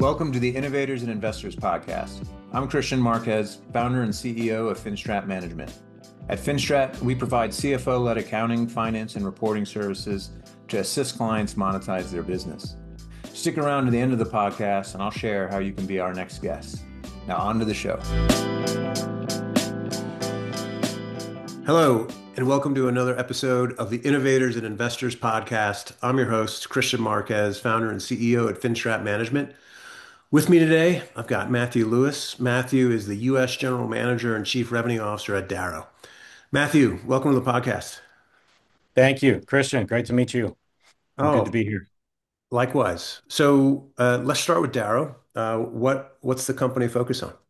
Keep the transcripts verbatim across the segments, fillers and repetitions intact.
Welcome to the Innovators and Investors Podcast. I'm Christian Marquez, founder and C E O of Finstrat Management. At Finstrat, we provide C F O-led accounting, finance, and reporting services to assist clients monetize their business. Stick around to the end of the podcast and I'll share how you can be our next guest. Now on to the show. Hello, and welcome to another episode of the Innovators and Investors Podcast. I'm your host, Christian Marquez, founder and C E O at Finstrat Management. With me today, I've got Matthew Lewis. Matthew is the U S General Manager and Chief Revenue Officer at Darrow. Matthew, welcome to the podcast. Thank you, Christian. Great to meet you. And good to Oh, be here. likewise. So uh, let's start with Darrow. Uh, what what's the company focus on?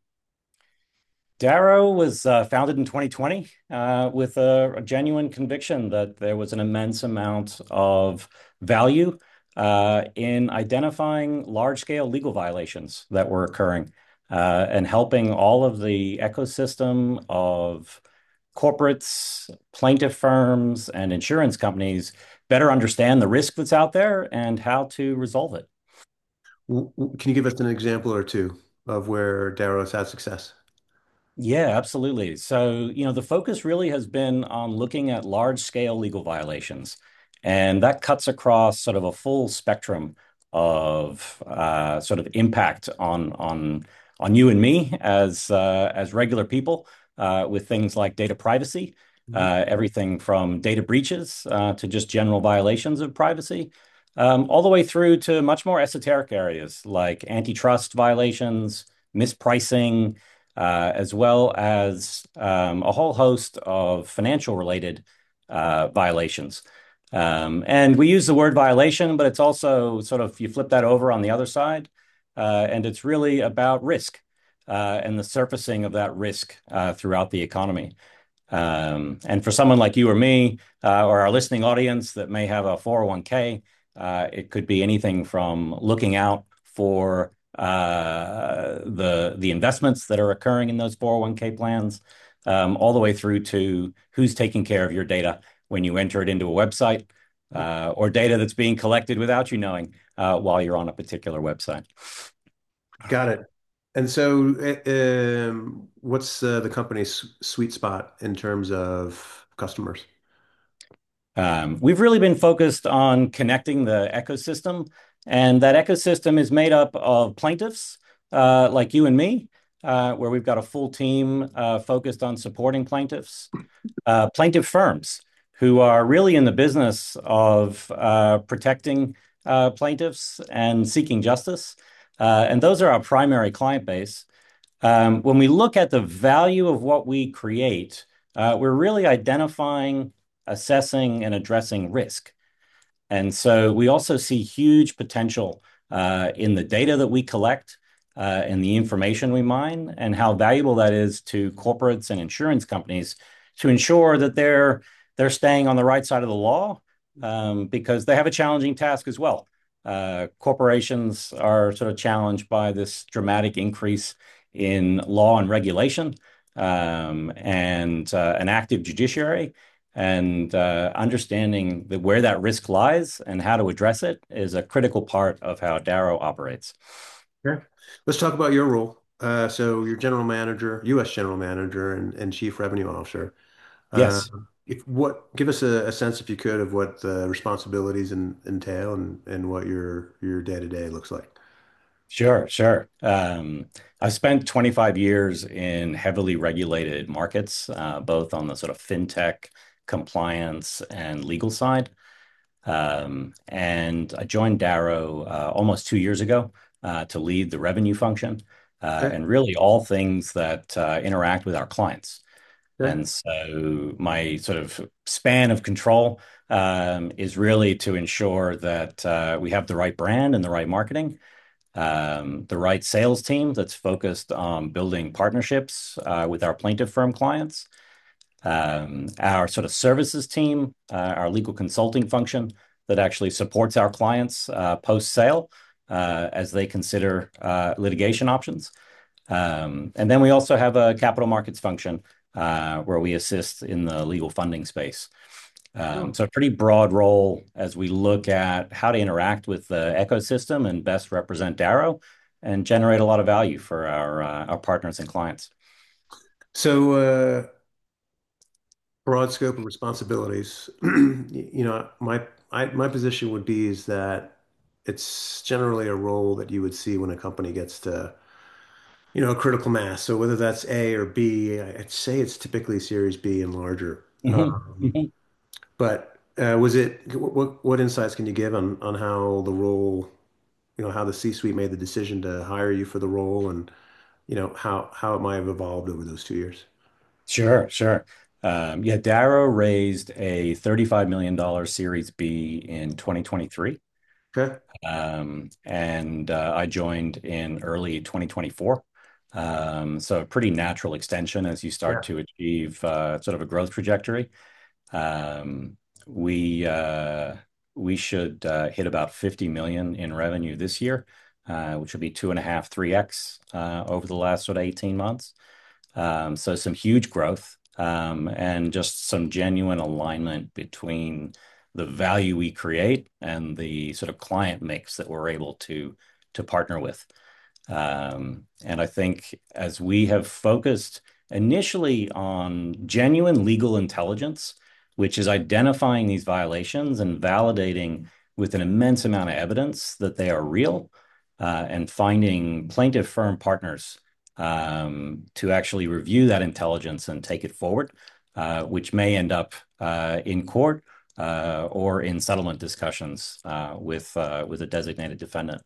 Darrow was uh, founded in twenty twenty uh, with a, a genuine conviction that there was an immense amount of value uh, in identifying large-scale legal violations that were occurring uh, and helping all of the ecosystem of corporates, plaintiff firms, and insurance companies better understand the risk that's out there and how to resolve it. W- w- Can you give us an example or two of where Darrow has had success? Yeah, absolutely. So, you know, the focus really has been on looking at large scale legal violations. And that cuts across sort of a full spectrum of uh, sort of impact on on on you and me as uh, as regular people uh, with things like data privacy, Mhm. uh, everything from data breaches uh, to just general violations of privacy, um, all the way through to much more esoteric areas like antitrust violations, mispricing uh, as well as um, a whole host of financial related uh, violations. Um, and we use the word violation, but it's also sort of, you flip that over on the other side, uh, and it's really about risk uh, and the surfacing of that risk uh, throughout the economy. Um, and for someone like you or me, uh, or our listening audience that may have a four oh one k, uh, it could be anything from looking out for uh, the the investments that are occurring in those four oh one k plans, um, all the way through to who's taking care of your data when you enter it into a website, uh, or data that's being collected without you knowing uh, while you're on a particular website. Got it. And so, uh, um, what's uh, the company's sweet spot in terms of customers? Um, we've really been focused on connecting the ecosystem, and that ecosystem is made up of plaintiffs uh, like you and me, uh, where we've got a full team uh, focused on supporting plaintiffs, uh, plaintiff firms who are really in the business of uh, protecting uh, plaintiffs and seeking justice. Uh, and those are our primary client base. Um, when we look at the value of what we create, uh, we're really identifying, assessing, and addressing risk. And so we also see huge potential uh, in the data that we collect uh, and the information we mine, and how valuable that is to corporates and insurance companies to ensure that they're they're staying on the right side of the law, um, because they have a challenging task as well. Uh, corporations are sort of challenged by this dramatic increase in law and regulation, um, and uh, an active judiciary. And uh, understanding that where that risk lies and how to address it is a critical part of how Darrow operates. Sure. Let's talk about your role. Uh, so you're general manager, U S general manager, and, and chief revenue officer. Uh, Yes, if what, give us a, a sense, if you could, of what the responsibilities en- entail and, and what your your day to day looks like. sure, sure. Um, I've spent twenty-five years in heavily regulated markets, uh, both on the sort of fintech, compliance, and legal side. Um, and I joined Darrow uh, almost two years ago uh, to lead the revenue function uh, Okay. and really all things that uh, interact with our clients. Okay. And so my sort of span of control um, is really to ensure that uh, we have the right brand and the right marketing, um, the right sales team that's focused on building partnerships uh, with our plaintiff firm clients, um, our sort of services team, uh, our legal consulting function that actually supports our clients uh, post-sale uh, as they consider uh, litigation options. Um, and then we also have a capital markets function uh, where we assist in the legal funding space. Um, Oh, so a pretty broad role as we look at how to interact with the ecosystem and best represent Darrow, and generate a lot of value for our uh, our partners and clients. So, uh, broad scope of responsibilities. You know, my I, my position would be is that it's generally a role that you would see when a company gets to, you know, critical mass. So whether that's A or B, I- I'd say it's typically Series B and larger. Mhm, Um, mhm. but uh, was it what what insights can you give on on how the role, you know, how the C-suite made the decision to hire you for the role, and you know how how it might have evolved over those two years? Sure, sure. Um, yeah, Darrow raised a thirty-five million dollars Series B in twenty twenty-three. Okay. Um, and uh, I joined in early twenty twenty-four. Um, so a pretty natural extension as you start Yeah. to achieve uh, sort of a growth trajectory. Um, we uh, we should uh, hit about fifty million in revenue this year, uh, which will be two and a half, three X uh, over the last sort of eighteen months. Um, so some huge growth um, and just some genuine alignment between the value we create and the sort of client mix that we're able to to partner with. Um, and I think as we have focused initially on genuine legal intelligence, which is identifying these violations and validating with an immense amount of evidence that they are real, uh, and finding plaintiff firm partners um, to actually review that intelligence and take it forward, uh, which may end up uh, in court uh, or in settlement discussions uh, with uh, with a designated defendant.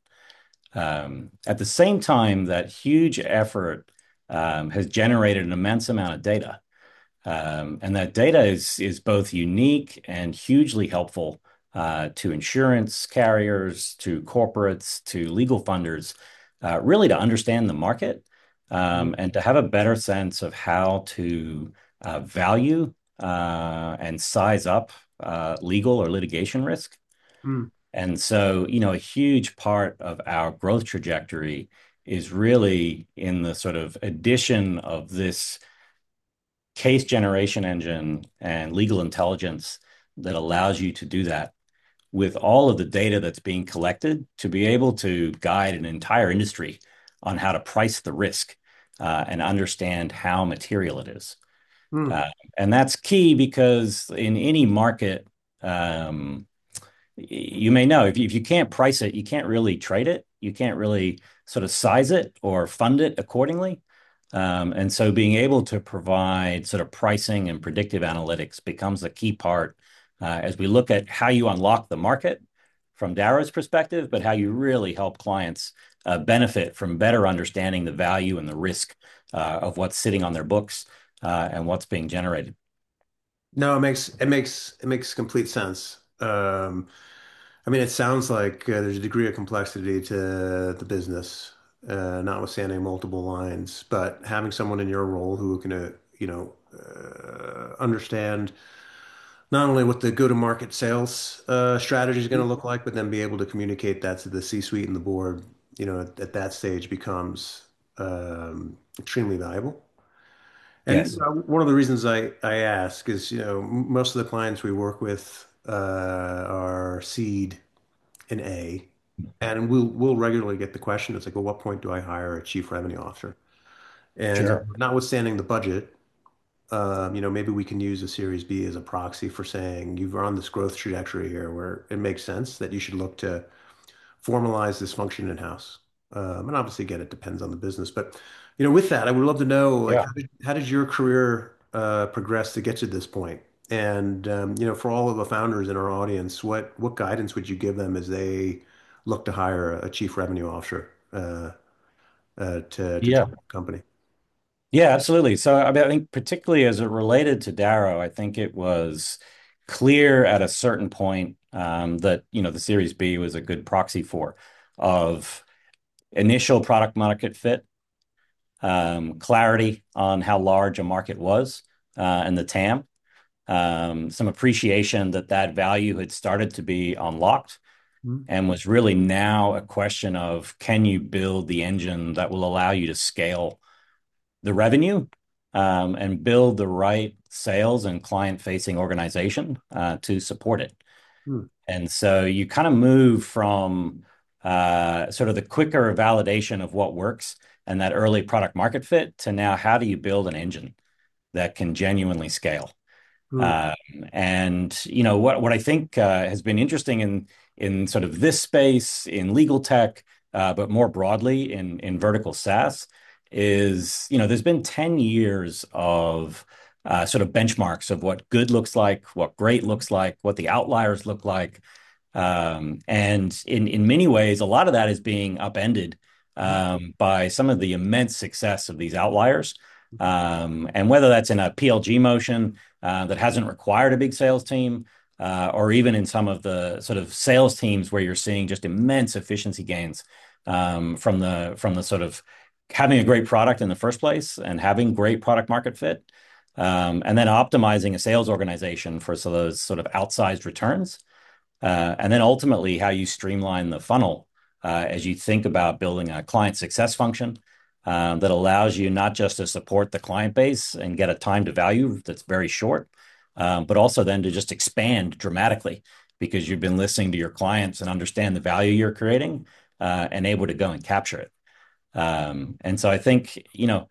Um, at the same time, that huge effort um, has generated an immense amount of data. Um, and that data is, is both unique and hugely helpful uh, to insurance carriers, to corporates, to legal funders, uh, really to understand the market um, and to have a better sense of how to uh, value uh, and size up uh, legal or litigation risk. Mm. And so, you know, a huge part of our growth trajectory is really in the sort of addition of this case generation engine and legal intelligence that allows you to do that with all of the data that's being collected to be able to guide an entire industry on how to price the risk uh, and understand how material it is. Mm. Uh, and that's key because in any market, um, you may know if you, if you can't price it, you can't really trade it. You can't really sort of size it or fund it accordingly. Um, and so being able to provide sort of pricing and predictive analytics becomes a key part uh, as we look at how you unlock the market from Darrow's perspective, but how you really help clients uh, benefit from better understanding the value and the risk uh, of what's sitting on their books uh, and what's being generated. No, it makes it makes it makes complete sense. Um, I mean, it sounds like uh, there's a degree of complexity to the business, uh, notwithstanding multiple lines, but having someone in your role who can, uh, you know, uh, understand not only what the go-to-market sales uh, strategy is going to look like, but then be able to communicate that to the C-suite and the board, you know, at, at that stage becomes um, extremely valuable. And you Yes. know, one of the reasons I, I ask is, you know, m- most of the clients we work with uh, are seed and A, and we'll we'll regularly get the question. It's like, well, what point do I hire a chief revenue officer? And uh, Sure. notwithstanding the budget, um, you know, maybe we can use a Series B as a proxy for saying you've on this growth trajectory here where it makes sense that you should look to formalize this function in-house. Um, and obviously, again, it depends on the business. But, you know, with that, I would love to know, like, Yeah. how did, how did your career uh, progress to get to this point? And, um, you know, for all of the founders in our audience, what what guidance would you give them as they look to hire a chief revenue officer uh, uh, to to Yeah. join the company? Yeah, absolutely. So, I mean, I think particularly as it related to Darrow, I think it was clear at a certain point um, that, you know, the Series B was a good proxy for of initial product market fit, um, clarity on how large a market was uh, and the T A M, um, some appreciation that that value had started to be unlocked Mhm. and was really now a question of can you build the engine that will allow you to scale the revenue um, and build the right sales and client-facing organization uh, to support it. Hmm. And so you kind of move from uh, sort of the quicker validation of what works and that early product market fit to now how do you build an engine that can genuinely scale. Mm. Um, and you know what what I think uh, has been interesting in in sort of this space in legal tech, uh, but more broadly in in vertical SaaS, is you know there's been ten years of uh, sort of benchmarks of what good looks like, what great looks like, what the outliers look like, um, and in in many ways, a lot of that is being upended um, by some of the immense success of these outliers. Um, and whether that's in a P L G motion uh, that hasn't required a big sales team, uh, or even in some of the sort of sales teams where you're seeing just immense efficiency gains um, from the from the sort of having a great product in the first place and having great product market fit, um, and then optimizing a sales organization for so those sort of outsized returns, uh, and then ultimately how you streamline the funnel uh, as you think about building a client success function um, that allows you not just to support the client base and get a time to value that's very short, um, but also then to just expand dramatically because you've been listening to your clients and understand the value you're creating uh, and able to go and capture it. Um, and so I think, you know,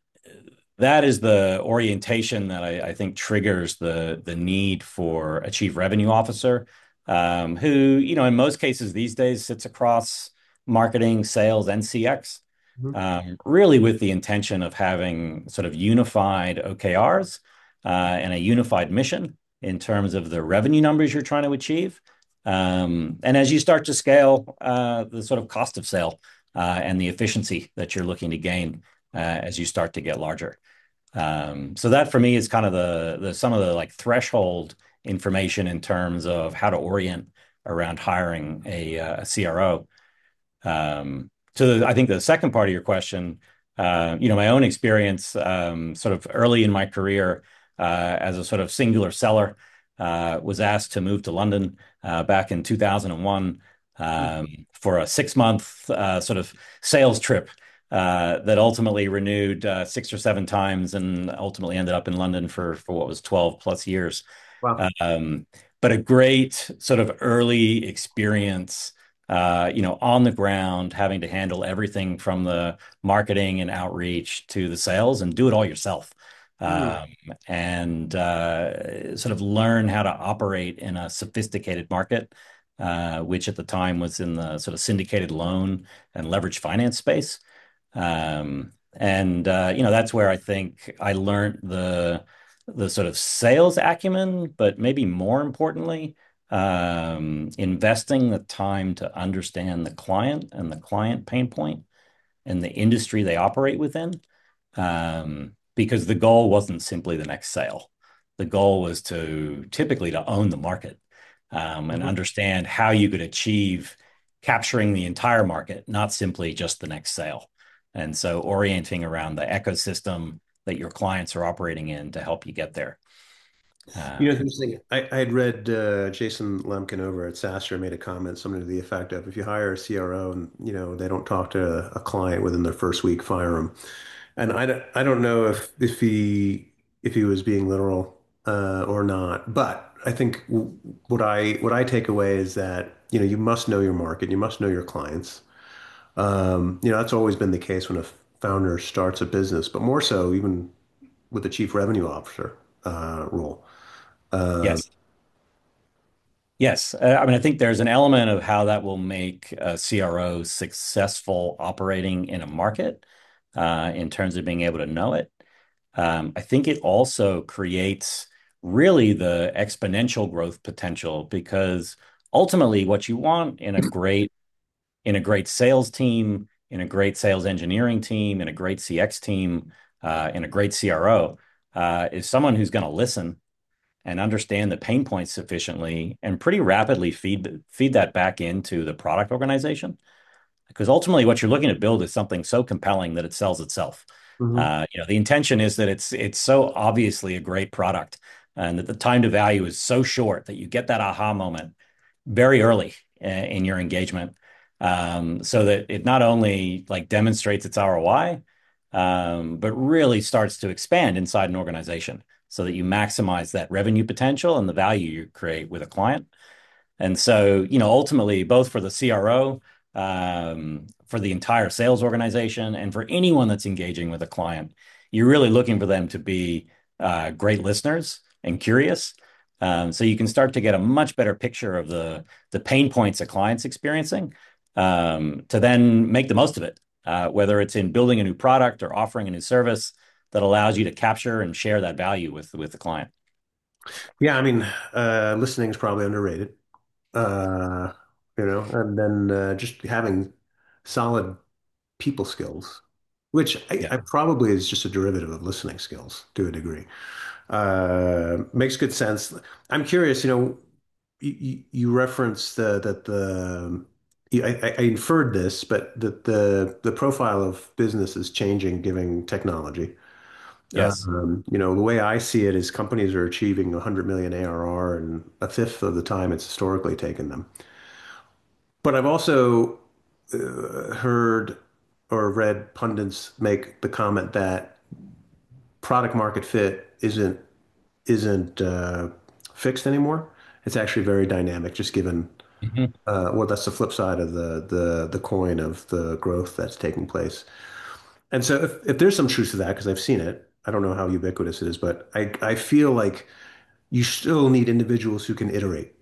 that is the orientation that I, I think triggers the the need for a chief revenue officer, um, who, you know, in most cases these days sits across marketing, sales, and C X, Mhm. um, really with the intention of having sort of unified O K Rs uh, and a unified mission in terms of the revenue numbers you're trying to achieve. Um, and as you start to scale, uh, the sort of cost of sale uh, and the efficiency that you're looking to gain uh, as you start to get larger. Um, so that for me is kind of the the some of the like threshold information in terms of how to orient around hiring a, uh, a C R O. Um, so the, I think the second part of your question, uh, you know, my own experience, um, sort of early in my career uh, as a sort of singular seller, uh, was asked to move to London uh, back in two thousand one um, for a six month uh, sort of sales trip uh, that ultimately renewed uh, six or seven times and ultimately ended up in London for for what was twelve plus years. Wow. Um, but a great sort of early experience, uh, you know, on the ground, having to handle everything from the marketing and outreach to the sales and do it all yourself. Mm. Um, and uh, sort of learn how to operate in a sophisticated market, uh, which at the time was in the sort of syndicated loan and leverage finance space. Um, and uh, you know, that's where I think I learned the the sort of sales acumen, but maybe more importantly, um, investing the time to understand the client and the client pain point and the industry they operate within. Um, because the goal wasn't simply the next sale. The goal was to typically to own the market um, and Mhm. understand how you could achieve capturing the entire market, not simply just the next sale. And so orienting around the ecosystem that your clients are operating in to help you get there. You know, Um, it's interesting. I, I had read uh, Jason Lemkin over at SaaStr made a comment, something to the effect of, if you hire a C R O and you know they don't talk to a client within their first week, fire them. And I, don't- I don't know if if he if he was being literal uh, or not, but I think w- what I what I take away is that you know you must know your market, you must know your clients. Um, you know, that's always been the case when a founder starts a business, but more so even with the chief revenue officer uh, role. Um, yes. Yes. Uh, I mean, I think there's an element of how that will make a C R O successful operating in a market uh, in terms of being able to know it. Um, I think it also creates really the exponential growth potential because ultimately what you want in a great in a great sales team, in a great sales engineering team, in a great C X team, uh, in a great C R O uh, is someone who's going to listen and understand the pain points sufficiently and pretty rapidly feed feed that back into the product organization. Because ultimately, what you're looking to build is something so compelling that it sells itself. mhm. Uh, you know, the intention is that it's it's so obviously a great product, and that the time to value is so short that you get that aha moment very early uh, in your engagement, um, so that it not only like demonstrates its R O I, um, but really starts to expand inside an organization, so that you maximize that revenue potential and the value you create with a client. And so, you know, ultimately, both for the C R O um, for the entire sales organization and for anyone that's engaging with a client. You're really looking for them to be uh, great listeners and curious. Um, so you can start to get a much better picture of the the pain points a client's experiencing, um, to then make the most of it, uh, whether it's in building a new product or offering a new service that allows you to capture and share that value with with the client. Yeah, I mean, uh, listening is probably underrated. Uh, you know, and then uh, just having solid people skills, which I, Yeah. I probably is just a derivative of listening skills to a degree. Uh, makes good sense. I'm curious, you know, you, you referenced the, that the I, I inferred this, but that the the profile of business is changing given technology. Yes. Um, you know, the way I see it is companies are achieving one hundred million A R R in a fifth of the time it's historically taken them. But I've also uh, heard or read pundits make the comment that product market fit isn't isn't uh, fixed anymore. It's actually very dynamic, just given Mhm. uh, well, that's the flip side of the the the coin of the growth that's taking place. And so, if, if there's some truth to that, because I've seen it, I don't know how ubiquitous it is, but I I feel like you still need individuals who can iterate.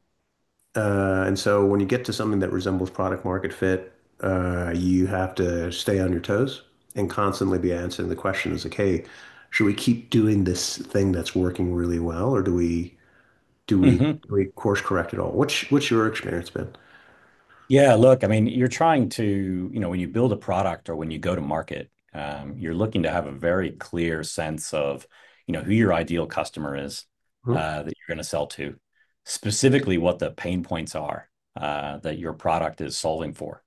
Uh, and so when you get to something that resembles product market fit, uh, you have to stay on your toes and constantly be answering the questions like, hey, should we keep doing this thing that's working really well, or do we do we Mhm. do we course correct it all? What's what's your experience been? Yeah, look, I mean, you're trying to, you know, when you build a product or when you go to market, um, you're looking to have a very clear sense of, you know, who your ideal customer is, Hmm? uh, that you're going to sell to, specifically what the pain points are, uh, that your product is solving for.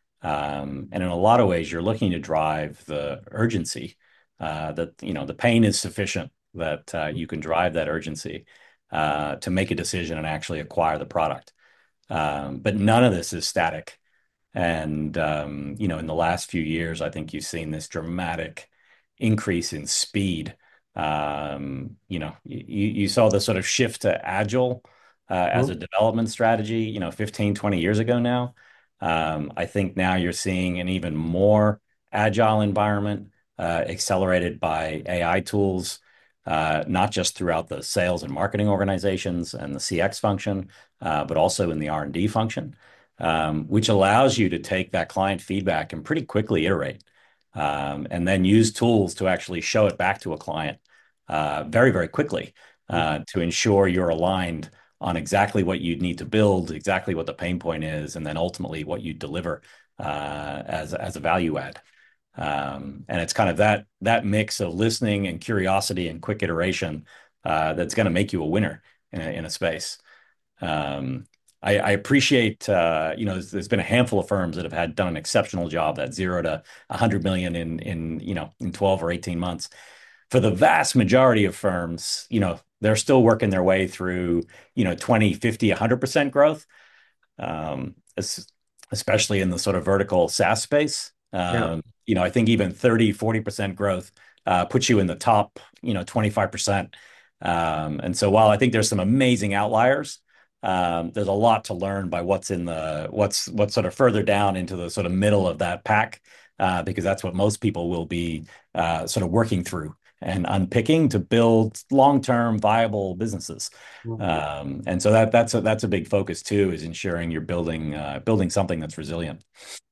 Um, and in a lot of ways, you're looking to drive the urgency, uh, that, you know, the pain is sufficient that uh, you can drive that urgency uh, to make a decision and actually acquire the product. Um, but none of this is static. And um, you know, in the last few years, I think you've seen this dramatic increase in speed. Um, you know, you, you saw the sort of shift to agile uh, as a Hmm? development strategy, you know, fifteen, twenty years ago now. Um, I think now you're seeing an even more agile environment, uh, accelerated by A I tools, uh, not just throughout the sales and marketing organizations and the C X function, uh, but also in the R and D function, um, which allows you to take that client feedback and pretty quickly iterate, um, and then use tools to actually show it back to a client uh, very, very quickly, uh, to ensure you're aligned on exactly what you need to build, exactly what the pain point is, and then ultimately what you deliver uh, as, as a value add. Um, and it's kind of that that mix of listening and curiosity and quick iteration uh, that's going to make you a winner in a, in a space. Um, I, I appreciate, uh, you know, there's, there's been a handful of firms that have had done an exceptional job, that zero to a hundred million in in you know in twelve or eighteen months. For the vast majority of firms, you know, they're still working their way through, you know, twenty, fifty, one hundred percent growth, um, es- especially in the sort of vertical SaaS space. Yeah. Um, you know, I think even thirty, forty percent growth uh, puts you in the top, you know, twenty-five percent. Um, and so while I think there's some amazing outliers, um, there's a lot to learn by what's in the what's what's sort of further down into the sort of middle of that pack, uh, because that's what most people will be uh, sort of working through and unpicking to build long-term viable businesses. Um, and so that that's a that's a big focus too, is ensuring you're building uh, building something that's resilient.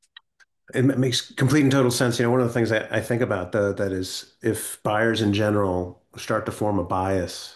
It ma- makes complete and total sense. You know, one of the things I, I think about though, that is if buyers in general start to form a bias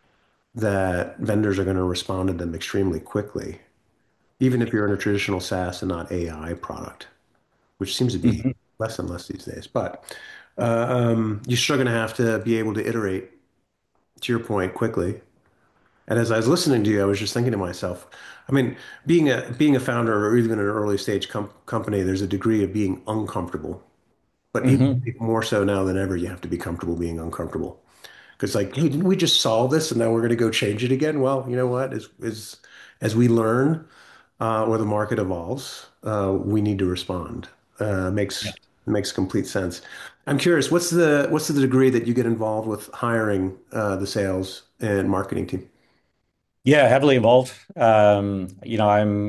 that vendors are going to respond to them extremely quickly, even if you're in a traditional SaaS and not A I product, which seems to be Mhm. less and less these days. But uh, um, you're still going to have to be able to iterate, to your point, quickly. And as I was listening to you, I was just thinking to myself, I mean, being a being a founder or even an early stage com company, there's a degree of being uncomfortable. But even Mhm. more so now than ever, you have to be comfortable being uncomfortable. Because like, hey, didn't we just solve this and now we're going to go change it again? Well, you know what? As as as we learn uh, or the market evolves, uh, we need to respond. Uh, Yeah. makes makes complete sense. I'm curious, what's the what's the degree that you get involved with hiring uh, the sales and marketing team? Yeah, heavily involved. Um, you know, I'm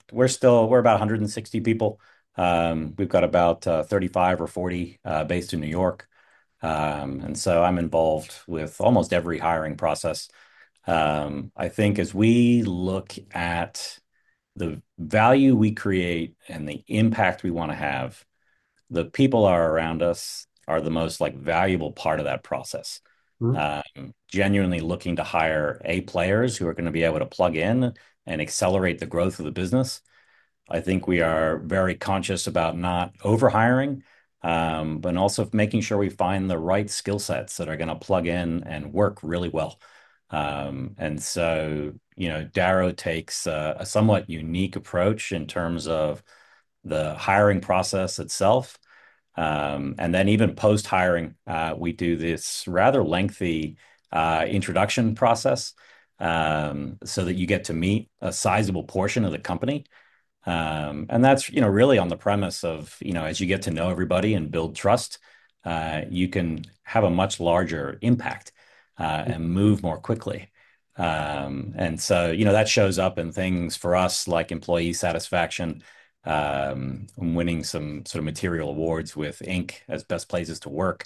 we're still we're about one hundred sixty people. Um, we've got about uh, thirty-five or forty uh, based in New York. Um, and so I'm involved with almost every hiring process. Um, I think as we look at the value we create and the impact we want to have, the people are around us are the most like valuable part of that process. Mhm. Um, genuinely looking to hire A players who are going to be able to plug in and accelerate the growth of the business. I think we are very conscious about not overhiring, um, but also making sure we find the right skill sets that are going to plug in and work really well. Um, and so, you know, Darrow takes a, a somewhat unique approach in terms of the hiring process itself. Um, and then even post hiring, uh, we do this rather lengthy uh, introduction process um, so that you get to meet a sizable portion of the company. Um, and that's, you know, really on the premise of, you know, as you get to know everybody and build trust, uh, you can have a much larger impact uh, and move more quickly. Um, and so, you know, that shows up in things for us like employee satisfaction, um, winning some sort of material awards with Inc as best places to work.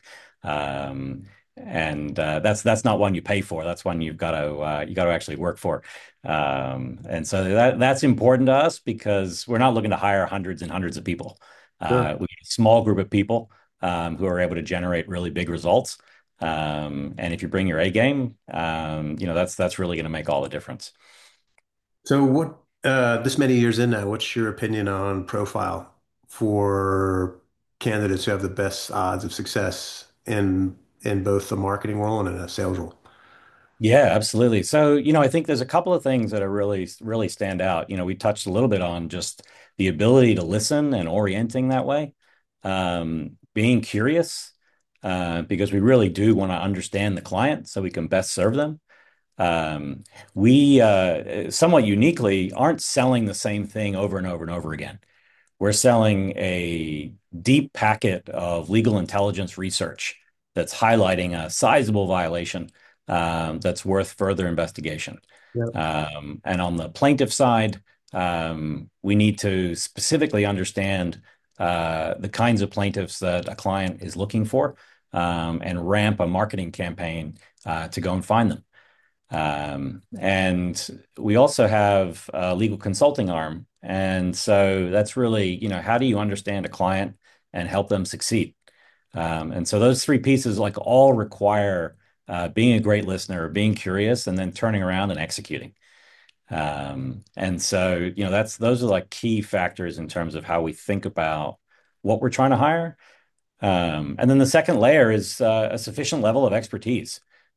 Um, and uh, that's that's not one you pay for. That's one you've got to uh, you got to actually work for. Um, and so that that's important to us because we're not looking to hire hundreds and hundreds of people. Sure. Uh, we need a small group of people um, who are able to generate really big results. Um, and if you bring your A game, um, you know, that's that's really going to make all the difference. So what, uh, this many years in now, what's your opinion on profile for candidates who have the best odds of success in in both the marketing role and in a sales role? Yeah, absolutely. So, you know, I think there's a couple of things that are really, really stand out. You know, we touched a little bit on just the ability to listen and orienting that way, um, being curious, uh, because we really do want to understand the client so we can best serve them. Um, we uh, somewhat uniquely aren't selling the same thing over and over and over again. We're selling a deep packet of legal intelligence research that's highlighting a sizable violation um, that's worth further investigation. Yeah. Um, and on the plaintiff side, um, we need to specifically understand uh, the kinds of plaintiffs that a client is looking for um, and ramp a marketing campaign uh, to go and find them. Um, and we also have a legal consulting arm. And so that's really, you know, how do you understand a client and help them succeed? Um, and so those three pieces like all require uh, being a great listener, being curious, and then turning around and executing. Um, and so, you know, that's those are like key factors in terms of how we think about what we're trying to hire. Um, and then the second layer is uh, a sufficient level of expertise.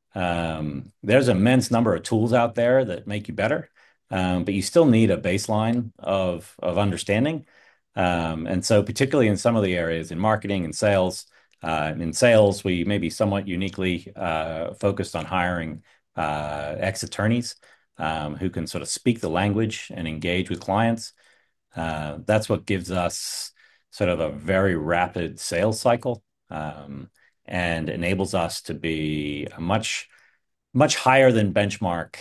Um, there's an immense number of tools out there that make you better, um, but you still need a baseline of of understanding. Um, and so, particularly in some of the areas in marketing and sales, uh, in sales, we may be somewhat uniquely uh, focused on hiring uh, ex-attorneys um, who can sort of speak the language and engage with clients. Uh, that's what gives us sort of a very rapid sales cycle um, and enables us to be a much, much higher than benchmark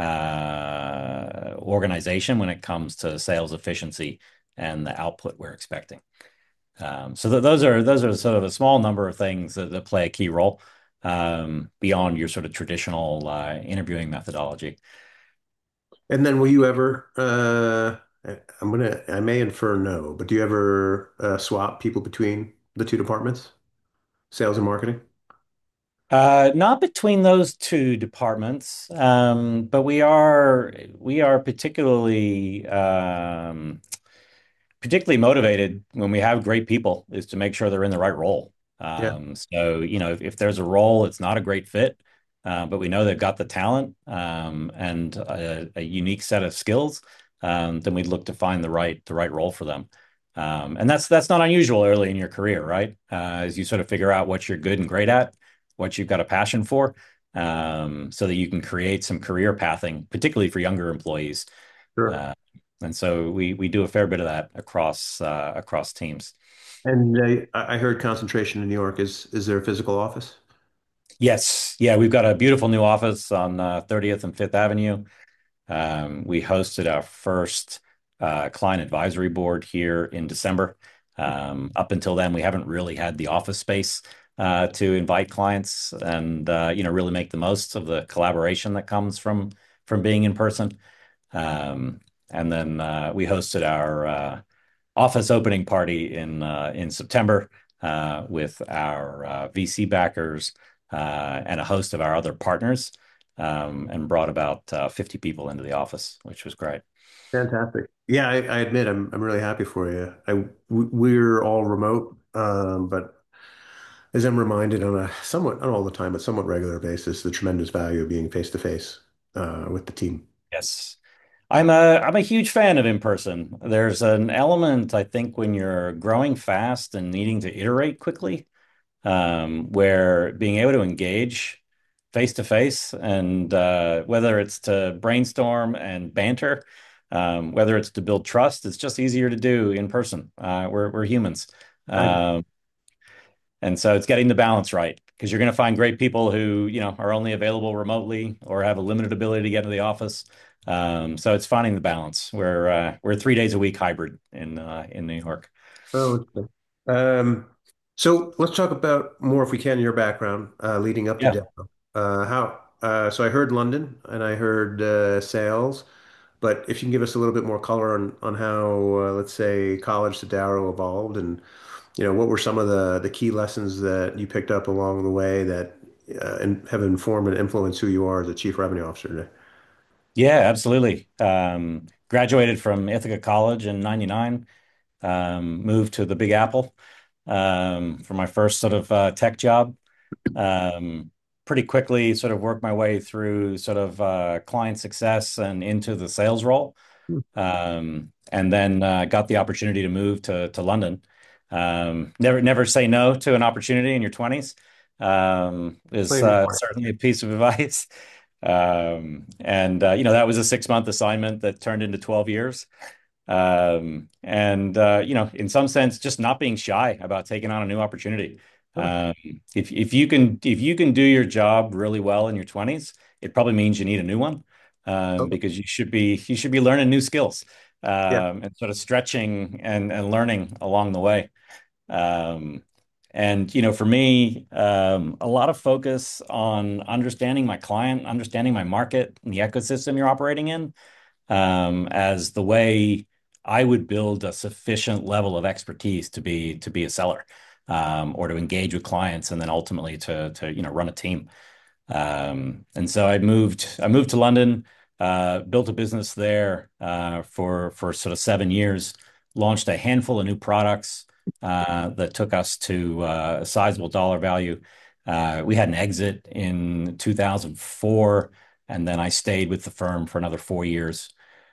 uh, organization when it comes to sales efficiency and the output we're expecting. Um, so th those are those are sort of a small number of things that, that play a key role um, beyond your sort of traditional uh, interviewing methodology. And then will you ever, uh, I- I'm gonna, I may infer no, but do you ever uh, swap people between the two departments, sales and marketing? Uh, not between those two departments, um, but we are we are particularly um, particularly motivated when we have great people is to make sure they're in the right role. Yeah, Um, so you know, if, if there's a role, it's not a great fit, uh, but we know they've got the talent um, and a, a unique set of skills, um, then we'd look to find the right the right role for them. Um, and that's that's not unusual early in your career, right? Uh, as you sort of figure out what you're good and great at, what you've got a passion for, um, so that you can create some career pathing, particularly for younger employees. sure. Uh, and so we we do a fair bit of that across uh, across teams. And uh, I I heard concentration in New York. Is is there a physical office? Yes, yeah, we've got a beautiful new office on uh, thirtieth and Fifth Avenue. Um, we hosted our first uh, client advisory board here in December. Um, up until then, we haven't really had the office space uh, to invite clients and uh, you know really make the most of the collaboration that comes from from being in person. Um, and then uh, we hosted our uh, office opening party in uh, in September uh, with our uh, V C backers uh, and a host of our other partners, um, and brought about uh, fifty people into the office, which was great. Fantastic. Yeah, I, I admit I'm I'm really happy for you. I w- we're all remote, um, but as I'm reminded on a somewhat, not all the time, but somewhat regular basis, the tremendous value of being face to face uh, with the team. Yes. I'm a I'm a huge fan of in person. There's an element, I think, when you're growing fast and needing to iterate quickly, um, where being able to engage face to face and uh, whether it's to brainstorm and banter, um, whether it's to build trust, it's just easier to do in person. Uh, we're we're humans. I Um, and so it's getting the balance right because you're going to find great people who, you know, are only available remotely or have a limited ability to get into the office. Um, so it's finding the balance. We're uh, we're three days a week hybrid in uh, in New York. Oh, okay. Um, so let's talk about more, if we can, your background uh, leading up to Yeah. Dell. Uh, how? Uh, so I heard London and I heard uh, sales, but if you can give us a little bit more color on on how, uh, let's say, college to Darrow evolved, and you know, what were some of the the key lessons that you picked up along the way that uh, and have informed and influenced who you are as a chief revenue officer today? Yeah, absolutely. Um, graduated from Ithaca College in ninety-nine, um, moved to the Big Apple um, for my first sort of uh, tech job. Um, pretty quickly sort of worked my way through sort of uh, client success and into the sales role. Hmm. Um, and then uh, got the opportunity to move to to London. Um, never never say no to an opportunity in your twenties um, is Plenty of uh, point. certainly a piece of advice. Um, and uh, you know that was a six month assignment that turned into twelve years. Um, and uh, you know, in some sense, just not being shy about taking on a new opportunity. Huh. Um, if if you can if you can do your job really well in your twenties, it probably means you need a new one um, Okay. because you should be you should be learning new skills Yeah. um, and sort of stretching and and learning along the way. Um, and you know, for me, um, a lot of focus on understanding my client, understanding my market and the ecosystem you're operating in um, as the way I would build a sufficient level of expertise to be to be a seller um, or to engage with clients and then ultimately to to you know run a team. Um, and so I moved I moved to London, uh, built a business there uh, for for sort of seven years, launched a handful of new products uh, that took us to uh, a sizable dollar value. Uh, we had an exit in two thousand four, and then I stayed with the firm for another four years.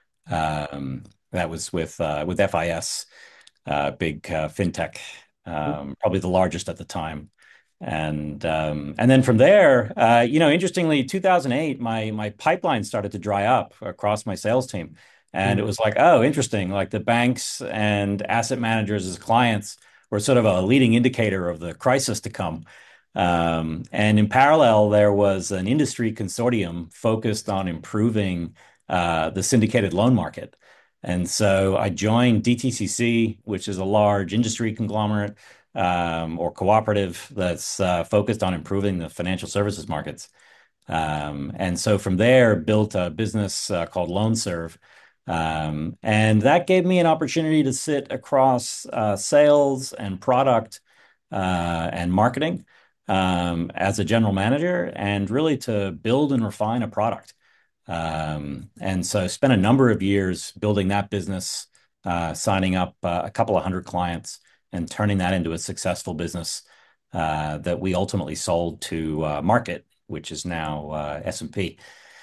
Um, that was with uh, with F I S, uh, big uh, fintech, um, probably the largest at the time. And um, and then from there, uh, you know, interestingly, two thousand eight, my my pipeline started to dry up across my sales team, and it Mhm. was like, oh, interesting. Like the banks and asset managers as clients were sort of a leading indicator of the crisis to come. Um, and in parallel, there was an industry consortium focused on improving uh, the syndicated loan market. And so I joined D T C C, which is a large industry conglomerate um, or cooperative that's uh, focused on improving the financial services markets. Um, and so from there, built a business uh, called LoanServe. Um, and that gave me an opportunity to sit across uh, sales and product uh, and marketing um, as a general manager and really to build and refine a product. Um, and so I spent a number of years building that business, uh, signing up uh, a couple of hundred clients and turning that into a successful business uh, that we ultimately sold to uh, Market, which is now uh, S and P.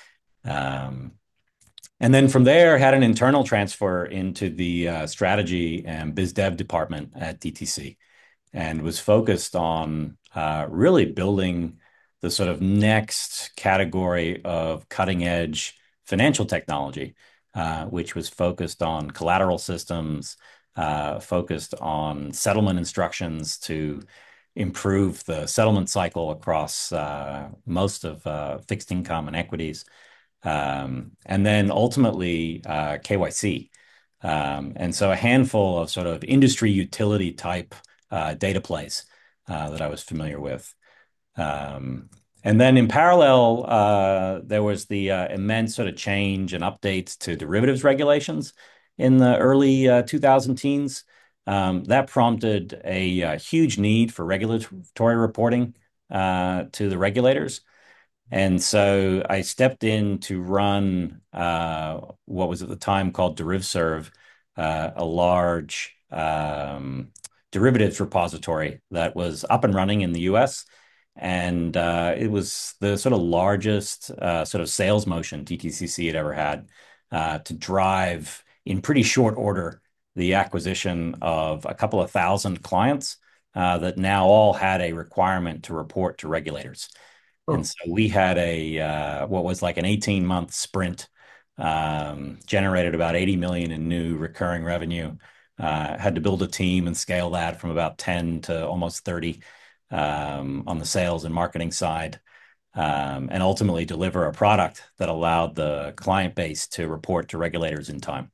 Um, and then from there, had an internal transfer into the uh, strategy and biz dev department at D T C and was focused on uh, really building the sort of next category of cutting edge financial technology, uh, which was focused on collateral systems, uh, focused on settlement instructions to improve the settlement cycle across uh, most of uh, fixed income and equities. Um, and then ultimately uh, K Y C. Um, and so a handful of sort of industry utility type uh, data plays uh, that I was familiar with. Um, and then in parallel, uh, there was the uh, immense sort of change and updates to derivatives regulations in the early uh, two thousand teens. Um, that prompted a, uh huge need for regulatory reporting uh, to the regulators. And so I stepped in to run uh, what was at the time called DerivServe, uh, a large um, derivatives repository that was up and running in the U S. And uh, it was the sort of largest uh, sort of sales motion D T C C had ever had uh, to drive in pretty short order the acquisition of a couple of thousand clients uh, that now all had a requirement to report to regulators. And Oh, so we had a uh, what was like an eighteen month sprint, um, generated about eighty million in new recurring revenue. Uh, had to build a team and scale that from about ten to almost thirty um, on the sales and marketing side, um, and ultimately deliver a product that allowed the client base to report to regulators in time.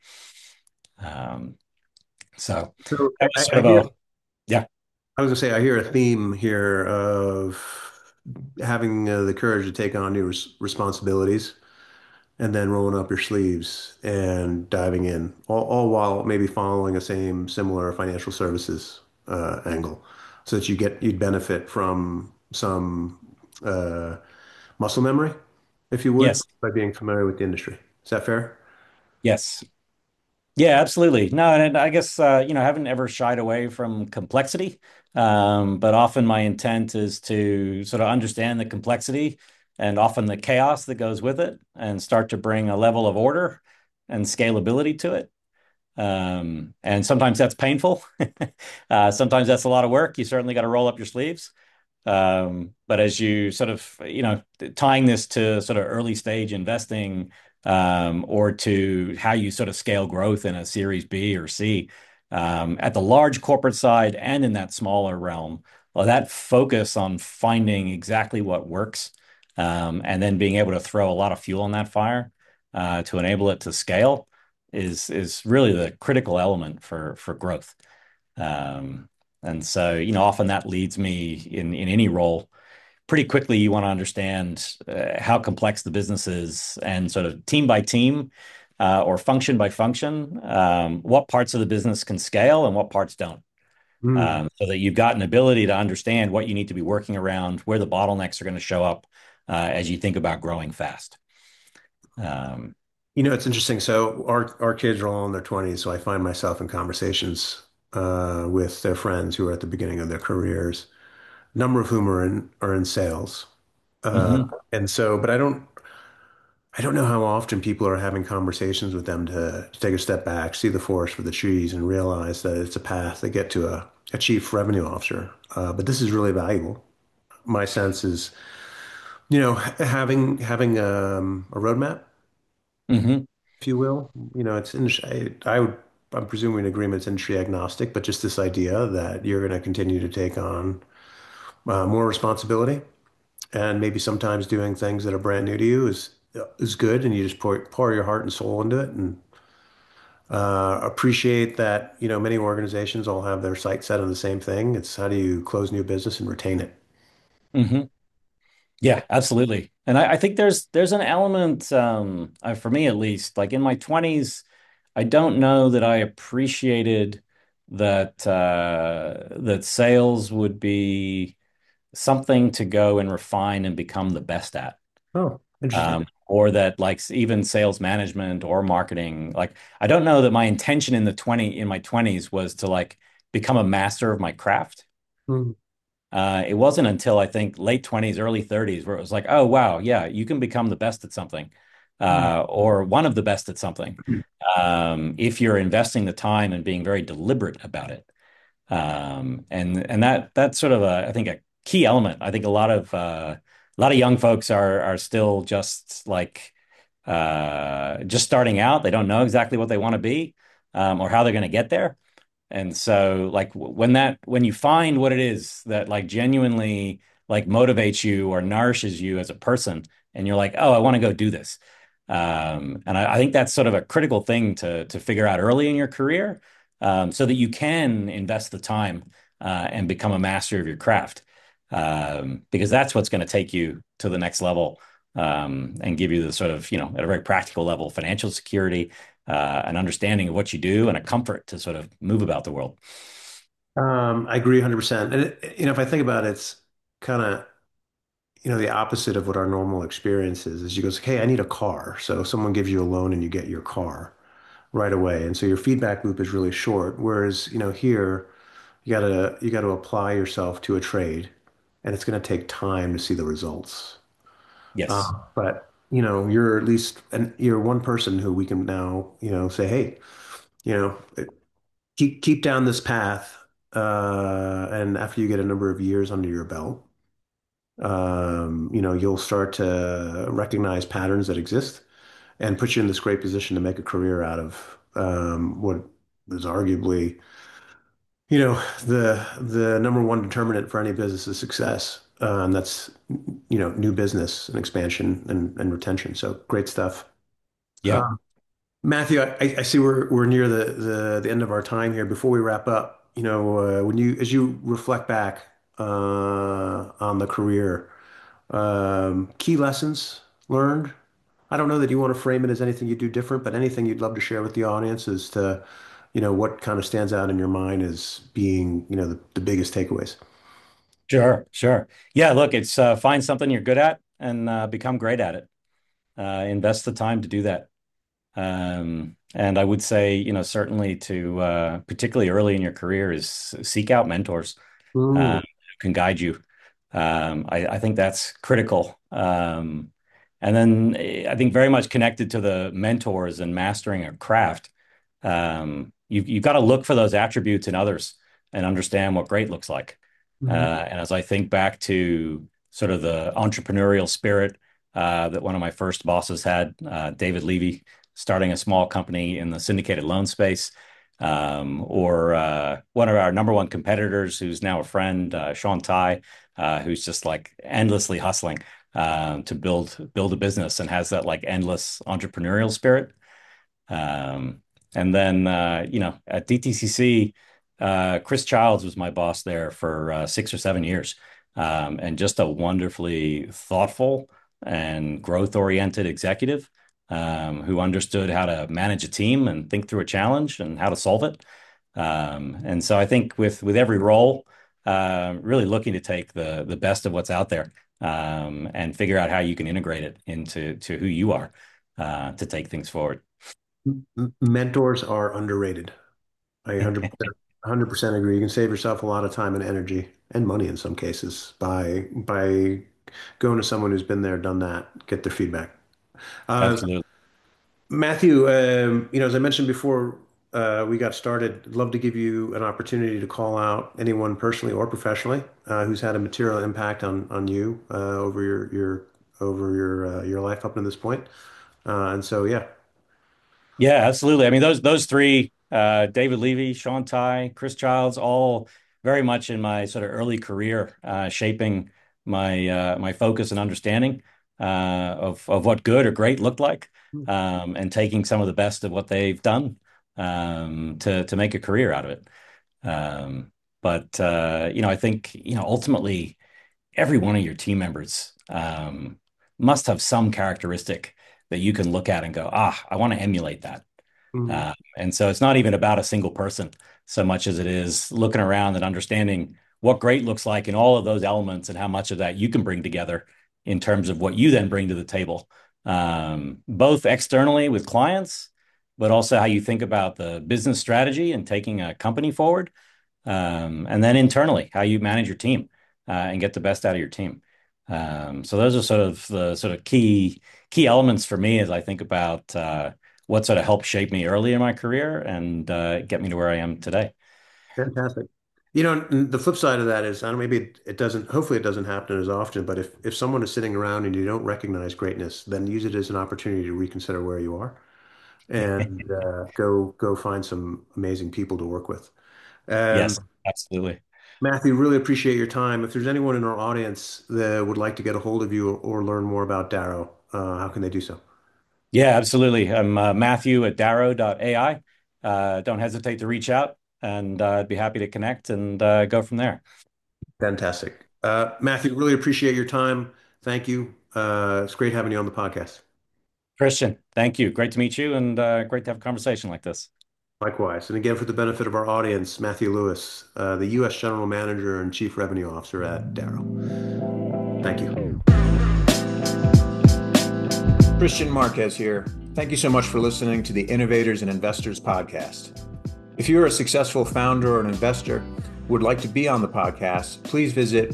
Um, so so that was I, sort I of hear a yeah. I was gonna say I hear a theme here of having uh, the courage to take on new res responsibilities and then rolling up your sleeves and diving in, all, all while maybe following a same similar financial services uh, angle, so that you get you'd benefit from some uh, muscle memory, if you would, Yes. by being familiar with the industry. Is that fair? Yes. Yeah, absolutely. No, and I guess uh, you know, I haven't ever shied away from complexity. Um, but often my intent is to sort of understand the complexity and often the chaos that goes with it and start to bring a level of order and scalability to it. Um, and sometimes that's painful. Uh, sometimes that's a lot of work. You certainly got to roll up your sleeves. Um, but as you sort of, you know, tying this to sort of early stage investing, um, or to how you sort of scale growth in a Series B or C, um, at the large corporate side and in that smaller realm, well, that focus on finding exactly what works, um, and then being able to throw a lot of fuel on that fire, uh, to enable it to scale is is really the critical element for for growth. Um, and so, you know, often that leads me in in any role. Pretty quickly, you want to understand uh, how complex the business is, and sort of team by team, uh, or function by function, um, what parts of the business can scale and what parts don't. Hmm. Um, so that you've got an ability to understand what you need to be working around, where the bottlenecks are going to show up uh, as you think about growing fast. Um, You know, it's interesting. So our our kids are all in their twenties, so I find myself in conversations uh, with their friends who are at the beginning of their careers, a number of whom are in are in sales. Uh, mhm, and so, but I don't I don't know how often people are having conversations with them to, to take a step back, see the forest for the trees, and realize that it's a path to get to a, a chief revenue officer. Uh, but this is really valuable. My sense is, you know, having having um, a roadmap, mhm, if you will. You know, it's industry, I, I would, I'm presuming agreement it's industry agnostic, but just this idea that you're going to continue to take on uh, more responsibility, and maybe sometimes doing things that are brand new to you is is good, and you just pour pour your heart and soul into it, and uh, appreciate that, you know, many organizations all have their sights set on the same thing. It's how do you close new business and retain it? mhm. Yeah, absolutely. And I, I think there's there's an element, um, uh, for me at least, like in my twenties, I don't know that I appreciated that uh, that sales would be something to go and refine and become the best at. Oh, interesting. Um, or that like even sales management or marketing. Like I don't know that my intention in the twenty in my twenties was to like become a master of my craft. Hmm. Uh, it wasn't until I think late twenties, early thirties where it was like, oh, wow, yeah, you can become the best at something, uh, or one of the best at something, um, if you're investing the time and being very deliberate about it. Um, and and that that's sort of a, I think, a key element. I think a lot of uh, a lot of young folks are are still just like uh, just starting out. They don't know exactly what they want to be, um, or how they're going to get there. And so like when that when you find what it is that like genuinely like motivates you or nourishes you as a person, and you're like, oh, I want to go do this. Um, and I, I think that's sort of a critical thing to to figure out early in your career, um, so that you can invest the time uh, and become a master of your craft, um, because that's what's going to take you to the next level, um, and give you the sort of, you know, at a very practical level, financial security, uh, an understanding of what you do, and a comfort to sort of move about the world. Um, I agree one hundred percent. And it, you know, if I think about it, it's kind of, you know, the opposite of what our normal experience is, is you go, hey, I need a car. So someone gives you a loan and you get your car right away. And so your feedback loop is really short. Whereas, you know, here you gotta you gotta apply yourself to a trade and it's gonna take time to see the results. Uh, Yes. but you know, you're at least and you're one person who we can now, you know, say, hey, you know, keep keep down this path. Uh, and after you get a number of years under your belt, um, you know, you'll start to recognize patterns that exist and put you in this great position to make a career out of um, what is arguably, you know, the the number one determinant for any business's success. Um, that's, you know, new business and expansion and, and retention. So great stuff. Yeah. Um, Matthew, I, I see we're we're near the, the the end of our time here. Before we wrap up, you know, uh, when you as you reflect back uh, on the career, um, key lessons learned. I don't know that you want to frame it as anything you do different, but anything you'd love to share with the audience as to, you know, what kind of stands out in your mind as being, you know, the, the biggest takeaways. Sure. Sure. Yeah. Look, it's uh, find something you're good at and uh, become great at it. Uh, invest the time to do that. Um, and I would say, you know, certainly to uh, particularly early in your career is seek out mentors uh, Mm, who can guide you. Um, I, I think that's critical. Um, and then eh, I think very much connected to the mentors and mastering a craft. Um, you you've got to look for those attributes in others and understand what great looks like. Uh, mhm, and as I think back to sort of the entrepreneurial spirit uh, that one of my first bosses had, uh, David Levy, starting a small company in the syndicated loan space, um, or uh, one of our number one competitors, who's now a friend, uh, Sean Tai, uh, who's just like endlessly hustling um, to build build a business and has that like endless entrepreneurial spirit. Um, and then, uh, you know, at D T C C, uh, Chris Childs was my boss there for uh, six or seven years, um, and just a wonderfully thoughtful and growth-oriented executive, um, who understood how to manage a team and think through a challenge and how to solve it. Um, and so I think with with every role, uh, really looking to take the the best of what's out there, um, and figure out how you can integrate it into to who you are, uh, to take things forward. m- mentors are underrated. I one hundred percent, one hundred percent agree. You can save yourself a lot of time and energy and money in some cases by by going to someone who's been there, done that, get their feedback. Uh, Absolutely. Matthew, um, you know, as I mentioned before, uh, we got started. I'd love to give you an opportunity to call out anyone personally or professionally uh, who's had a material impact on on you uh, over your your over your uh, your life up to this point. Uh, and so, yeah. Yeah, absolutely. I mean, those those three, uh, David Levy, Sean Ty, Chris Childs, all very much in my sort of early career, uh, shaping my uh, my focus and understanding uh, of of what good or great looked like, um, and taking some of the best of what they've done, um, to to make a career out of it. Um, but uh, you know, I think, you know, ultimately every one of your team members um, must have some characteristic that you can look at and go, ah, I want to emulate that. Mhm. Uh, and so it's not even about a single person so much as it is looking around and understanding what great looks like in all of those elements and how much of that you can bring together in terms of what you then bring to the table, um, both externally with clients, but also how you think about the business strategy and taking a company forward, um, and then internally, how you manage your team uh, and get the best out of your team. Um, so those are sort of the sort of key key elements for me as I think about uh, what sort of helped shape me early in my career and uh, get me to where I am today. Fantastic. You know, and the flip side of that is, I don't, maybe it, it doesn't, hopefully it doesn't happen as often, but if, if someone is sitting around and you don't recognize greatness, then use it as an opportunity to reconsider where you are and uh, go go find some amazing people to work with. Um, Yes, absolutely. Matthew, really appreciate your time. If there's anyone in our audience that would like to get a hold of you or, or learn more about Darrow, uh, how can they do so? Yeah, absolutely. I'm uh, Matthew at darrow dot A I. Uh, don't hesitate to reach out, and uh, I'd be happy to connect and uh, go from there. Fantastic. Uh, Matthew, really appreciate your time. Thank you. Uh, it's great having you on the podcast. Christian, thank you. Great to meet you, and uh, great to have a conversation like this. Likewise. And again, for the benefit of our audience, Matthew Lewis, uh, the U S General Manager and Chief Revenue Officer at Darrow. Thank you. Christian Marquez here. Thank you so much for listening to the Innovators and Investors podcast. If you're a successful founder or an investor who would like to be on the podcast, please visit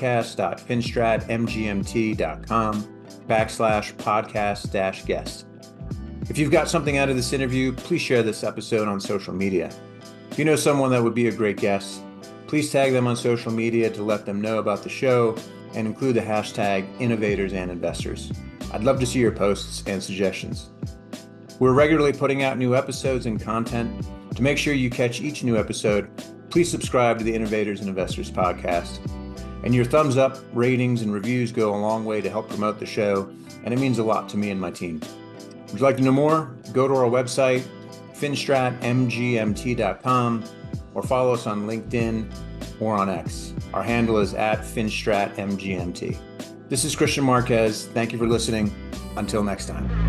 podcast.finstratmgmt.com backslash podcast dash guest. If you've got something out of this interview, please share this episode on social media. If you know someone that would be a great guest, please tag them on social media to let them know about the show and include the hashtag Innovators and Investors. I'd love to see your posts and suggestions. We're regularly putting out new episodes and content. To make sure you catch each new episode, please subscribe to the Innovators and Investors podcast. And your thumbs up, ratings, and reviews go a long way to help promote the show, and it means a lot to me and my team. Would you like to know more? Go to our website, finstrat m g m t dot com, or follow us on LinkedIn or on X. Our handle is at finstrat m g m t. This is Christian Marquez. Thank you for listening. Until next time.